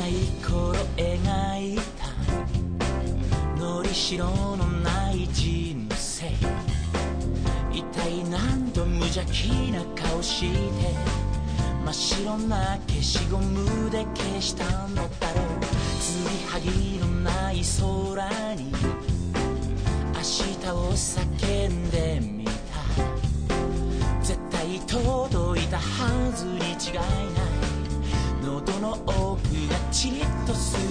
い頃描いたのりしろのない人生、一体何度無邪気な顔して真っ白な消しゴムで消したのだろう。継ぎはぎのない空に明日を叫んでみた。絶対届いたはずに違いない。喉の奥がチリッとす